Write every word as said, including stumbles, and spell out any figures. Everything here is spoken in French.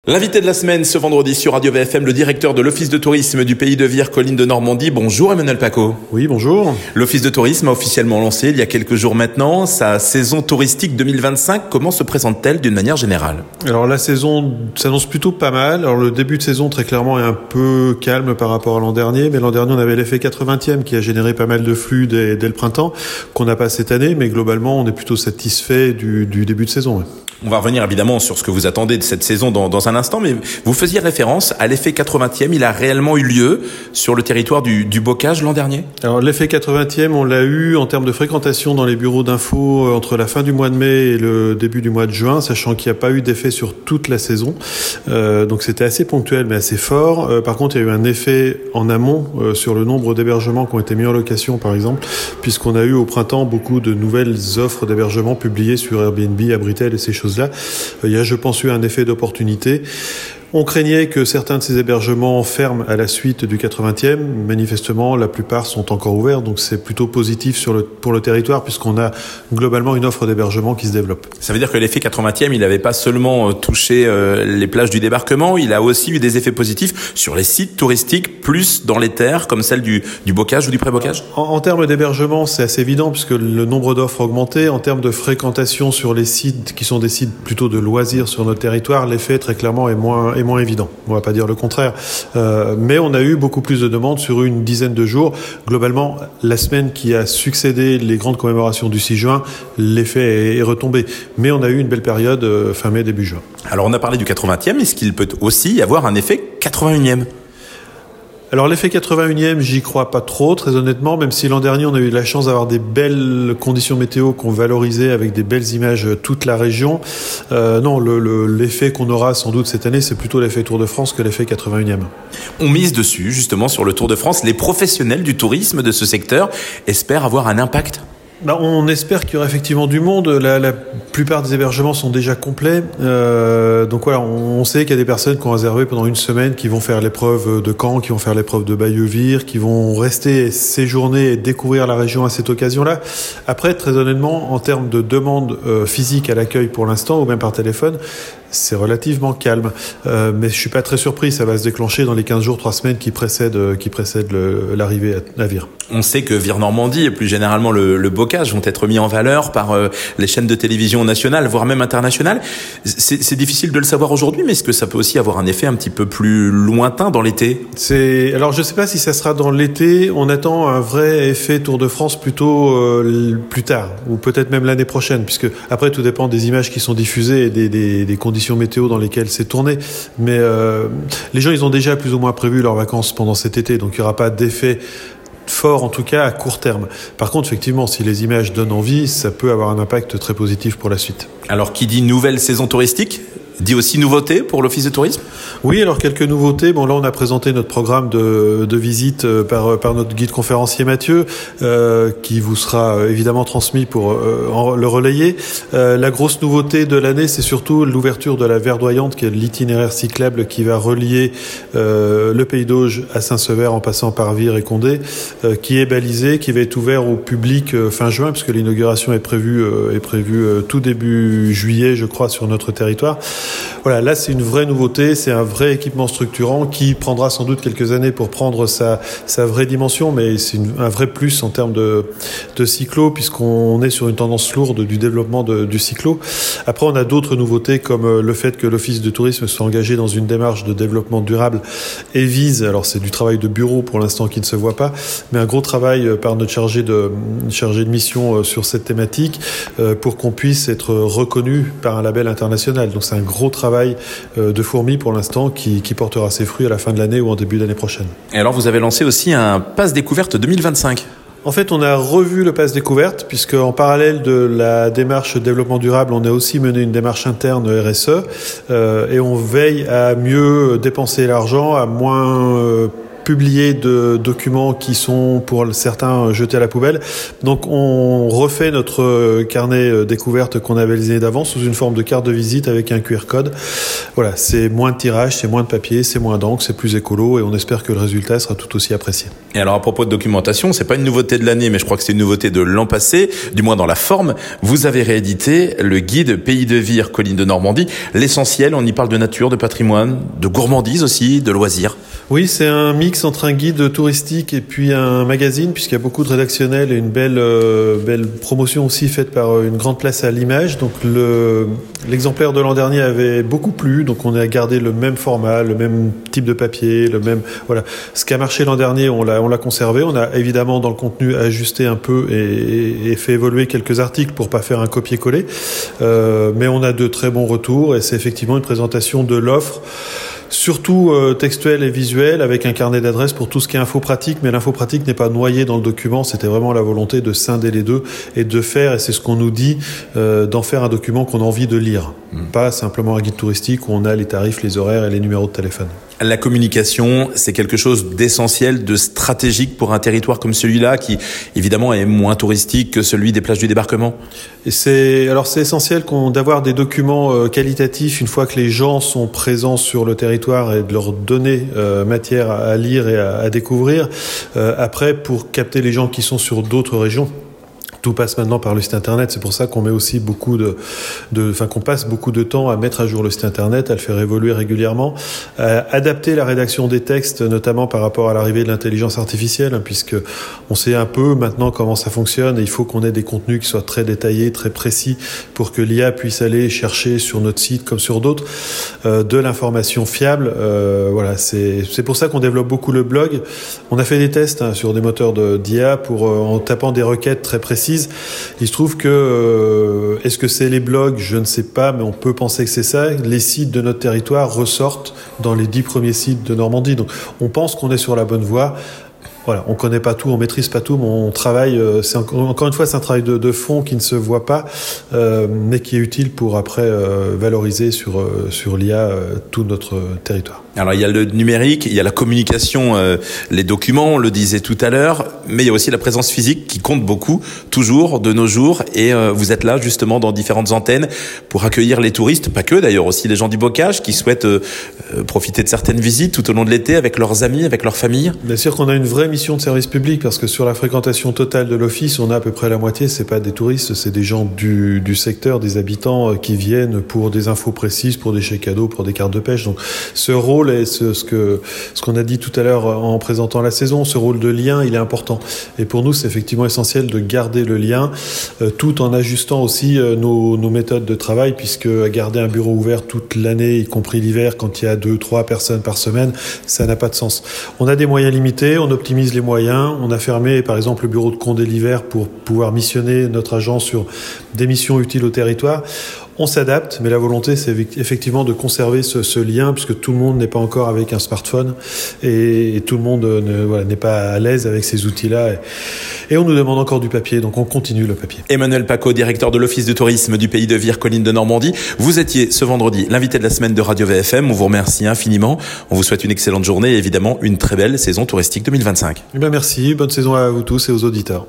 L'invité de la semaine ce vendredi sur Radio V F M, le directeur de l'Office de tourisme du Pays de Vire, Collines de Normandie. Bonjour Emmanuel Paco. Oui, bonjour. L'Office de tourisme a officiellement lancé il y a quelques jours maintenant sa saison touristique deux mille vingt-cinq. Comment se présente-t-elle d'une manière générale ? Alors la saison s'annonce plutôt pas mal. Alors le début de saison très clairement est un peu calme par rapport à l'an dernier, mais l'an dernier on avait l'effet quatre-vingtième qui a généré pas mal de flux dès, dès le printemps, qu'on n'a pas cette année, mais globalement on est plutôt satisfait du, du début de saison. Ouais. On va revenir évidemment sur ce que vous attendez de cette saison dans, dans un instant, mais vous faisiez référence à l'effet quatre-vingtième. Il a réellement eu lieu sur le territoire du, du Bocage l'an dernier ? Alors l'effet quatre-vingtième, on l'a eu en termes de fréquentation dans les bureaux d'info entre la fin du mois de mai et le début du mois de juin, sachant qu'il n'y a pas eu d'effet sur toute la saison. Euh, donc c'était assez ponctuel mais assez fort. Euh, par contre, il y a eu un effet en amont euh, sur le nombre d'hébergements qui ont été mis en location, par exemple, puisqu'on a eu au printemps beaucoup de nouvelles offres d'hébergement publiées sur Airbnb, Abritel et ces choses là. Il y a, je pense, eu un effet d'opportunité. On craignait que certains de ces hébergements ferment à la suite du quatre-vingtième. Manifestement, la plupart sont encore ouverts, donc c'est plutôt positif sur le, pour le territoire, puisqu'on a globalement une offre d'hébergement qui se développe. Ça veut dire que l'effet quatre-vingtième, il n'avait pas seulement touché euh, les plages du débarquement, il a aussi eu des effets positifs sur les sites touristiques, plus dans les terres, comme celle du, du Bocage ou du Pré-Bocage ? En, en termes d'hébergement, c'est assez évident, puisque le nombre d'offres a augmenté. En termes de fréquentation sur les sites, qui sont des sites plutôt de loisirs sur notre territoire, l'effet, très clairement, est moins est moins évident. On va pas dire le contraire. Euh, mais on a eu beaucoup plus de demandes sur une dizaine de jours. Globalement, la semaine qui a succédé les grandes commémorations du six juin, l'effet est retombé. Mais on a eu une belle période euh, fin mai, début juin. Alors on a parlé du quatre-vingtième, est-ce qu'il peut aussi y avoir un effet quatre-vingt-unième ? Alors l'effet quatre-vingt-unième, j'y crois pas trop, très honnêtement, même si l'an dernier on a eu la chance d'avoir des belles conditions météo qu'on valorisait avec des belles images toute la région. Euh, non, le, le, l'effet qu'on aura sans doute cette année, c'est plutôt l'effet Tour de France que l'effet quatre-vingt-unième. On mise dessus, justement, sur le Tour de France. Les professionnels du tourisme de ce secteur espèrent avoir un impact ? Bah, on espère qu'il y aura effectivement du monde. La, la plupart des hébergements sont déjà complets. Euh, donc voilà, on, on sait qu'il y a des personnes qui ont réservé pendant une semaine, qui vont faire l'épreuve de Caen, qui vont faire l'épreuve de Bayeux-Vire, qui vont rester séjourner et découvrir la région à cette occasion-là. Après, très honnêtement, en termes de demande euh, physique à l'accueil pour l'instant, ou même par téléphone, c'est relativement calme. Euh, mais je suis pas très surpris, ça va se déclencher dans les quinze jours, trois semaines qui précèdent, euh, qui précèdent le, l'arrivée à, à Vire. On sait que Vire Normandie et plus généralement le, le Bocage vont être mis en valeur par euh, les chaînes de télévision nationales, voire même internationales. C'est, c'est difficile de le savoir aujourd'hui, mais est-ce que ça peut aussi avoir un effet un petit peu plus lointain dans l'été ? C'est, alors je sais pas si ça sera dans l'été. On attend un vrai effet Tour de France plutôt euh, plus tard, ou peut-être même l'année prochaine, puisque après tout dépend des images qui sont diffusées et des, des, des conditions météo dans lesquelles c'est tourné. Mais euh, les gens, ils ont déjà plus ou moins prévu leurs vacances pendant cet été, donc il n'y aura pas d'effet fort, en tout cas à court terme. Par contre, effectivement, si les images donnent envie, ça peut avoir un impact très positif pour la suite. Alors, qui dit nouvelle saison touristique dit aussi nouveauté pour l'Office de tourisme ? Oui, alors quelques nouveautés. Bon, là, on a présenté notre programme de, de visite par, par notre guide conférencier Mathieu, euh, qui vous sera évidemment transmis pour euh, en, le relayer. Euh, la grosse nouveauté de l'année, c'est surtout l'ouverture de la Verdoyante, qui est l'itinéraire cyclable qui va relier euh, le Pays d'Auge à Saint-Sever en passant par Vire et Condé, euh, qui est balisé, qui va être ouvert au public euh, fin juin, puisque l'inauguration est prévue, euh, est prévue euh, tout début juillet, je crois, sur notre territoire. Voilà, là c'est une vraie nouveauté, c'est un vrai équipement structurant qui prendra sans doute quelques années pour prendre sa, sa vraie dimension, mais c'est une, un vrai plus en termes de, de cyclo, puisqu'on est sur une tendance lourde du développement de, du cyclo. Après, on a d'autres nouveautés comme le fait que l'Office de tourisme soit engagé dans une démarche de développement durable et vise, alors c'est du travail de bureau pour l'instant qui ne se voit pas, mais un gros travail par notre chargé de, chargé de mission sur cette thématique pour qu'on puisse être reconnu par un label international. Donc c'est un gros travail de fourmi pour l'instant qui, qui portera ses fruits à la fin de l'année ou en début d'année prochaine. Et alors vous avez lancé aussi un pass découverte deux mille vingt-cinq. En fait, on a revu le pass découverte, puisque en parallèle de la démarche développement durable, on a aussi mené une démarche interne R S E, euh, et on veille à mieux dépenser l'argent, à moins euh, publié de documents qui sont pour certains jetés à la poubelle. Donc on refait notre carnet découverte qu'on avait les années d'avant sous une forme de carte de visite avec un Q R code. Voilà, c'est moins de tirage, c'est moins de papier, c'est moins d'encre, c'est plus écolo et on espère que le résultat sera tout aussi apprécié. Et alors à propos de documentation, c'est pas une nouveauté de l'année, mais je crois que c'est une nouveauté de l'an passé, du moins dans la forme. Vous avez réédité le guide Pays de Vire, Collines de Normandie. L'essentiel, on y parle de nature, de patrimoine, de gourmandise aussi, de loisirs. Oui, c'est un mix entre un guide touristique et puis un magazine, puisqu'il y a beaucoup de rédactionnels et une belle, euh, belle promotion aussi faite par une grande place à l'image. Donc le, l'exemplaire de l'an dernier avait beaucoup plu, donc on a gardé le même format, le même type de papier, le même, voilà. Ce qui a marché l'an dernier, on l'a, on l'a conservé. On a évidemment dans le contenu ajusté un peu et, et fait évoluer quelques articles pour pas faire un copier-coller. Euh, mais on a de très bons retours et c'est effectivement une présentation de l'offre. Surtout euh, textuel et visuel, avec un carnet d'adresses pour tout ce qui est info pratique, mais l'info pratique n'est pas noyée dans le document, c'était vraiment la volonté de scinder les deux et de faire, et c'est ce qu'on nous dit, euh, d'en faire un document qu'on a envie de lire, mmh. pas simplement un guide touristique où on a les tarifs, les horaires et les numéros de téléphone. La communication, c'est quelque chose d'essentiel, de stratégique pour un territoire comme celui-là, qui évidemment est moins touristique que celui des plages du débarquement. Et c'est alors c'est essentiel qu'on, d'avoir des documents euh, qualitatifs une fois que les gens sont présents sur le territoire et de leur donner euh, matière à, à lire et à, à découvrir. Euh, après, pour capter les gens qui sont sur d'autres régions. Tout passe maintenant par le site internet, c'est pour ça qu'on met aussi beaucoup de, de, enfin qu'on passe beaucoup de temps à mettre à jour le site internet, à le faire évoluer régulièrement, à adapter la rédaction des textes, notamment par rapport à l'arrivée de l'intelligence artificielle, hein, puisque on sait un peu maintenant comment ça fonctionne et il faut qu'on ait des contenus qui soient très détaillés, très précis, pour que l'I A puisse aller chercher sur notre site comme sur d'autres euh, de l'information fiable. Euh, voilà, c'est c'est pour ça qu'on développe beaucoup le blog. On a fait des tests hein, sur des moteurs de d'I A pour euh, en tapant des requêtes très précises. Il se trouve que, euh, est-ce que c'est les blogs ? Je ne sais pas, mais on peut penser que c'est ça. Les sites de notre territoire ressortent dans les dix premiers sites de Normandie. Donc, on pense qu'on est sur la bonne voie. Voilà, on connaît pas tout, on maîtrise pas tout, mais on travaille. Euh, c'est encore, encore une fois, c'est un travail de, de fond qui ne se voit pas, euh, mais qui est utile pour après euh, valoriser sur euh, sur l'I A euh, tout notre territoire. Alors il y a le numérique, il y a la communication, euh, les documents, on le disait tout à l'heure, mais il y a aussi la présence physique qui compte beaucoup, toujours de nos jours. Et euh, vous êtes là justement dans différentes antennes pour accueillir les touristes, pas que d'ailleurs, aussi les gens du bocage qui souhaitent euh, profiter de certaines visites tout au long de l'été avec leurs amis, avec leur famille. Bien sûr qu'on a une vraie mission de service public parce que sur la fréquentation totale de l'office, on a à peu près la moitié, c'est pas des touristes, c'est des gens du, du secteur, des habitants qui viennent pour des infos précises, pour des chèques cadeaux, pour des cartes de pêche. Donc ce rôle est ce, ce que ce qu'on a dit tout à l'heure en présentant la saison, ce rôle de lien, il est important. Et pour nous, c'est effectivement essentiel de garder le lien, euh, tout en ajustant aussi euh, nos, nos méthodes de travail, puisque garder un bureau ouvert toute l'année, y compris l'hiver, quand il y a deux, trois personnes par semaine, ça n'a pas de sens. On a des moyens limités, on optimise les moyens. On a fermé, par exemple, le bureau de Condé l'hiver pour pouvoir missionner notre agent sur des missions utiles au territoire. On s'adapte, mais la volonté, c'est effectivement de conserver ce, ce lien, puisque tout le monde n'est pas encore avec un smartphone et, et tout le monde ne, voilà, n'est pas à l'aise avec ces outils-là. Et, et on nous demande encore du papier, donc on continue le papier. Emmanuel Paco, directeur de l'Office de tourisme du Pays de Vire, Collines de Normandie. Vous étiez ce vendredi l'invité de la semaine de Radio V F M. On vous remercie infiniment. On vous souhaite une excellente journée et évidemment une très belle saison touristique deux mille vingt-cinq. Eh bien, merci. Bonne saison à vous tous et aux auditeurs.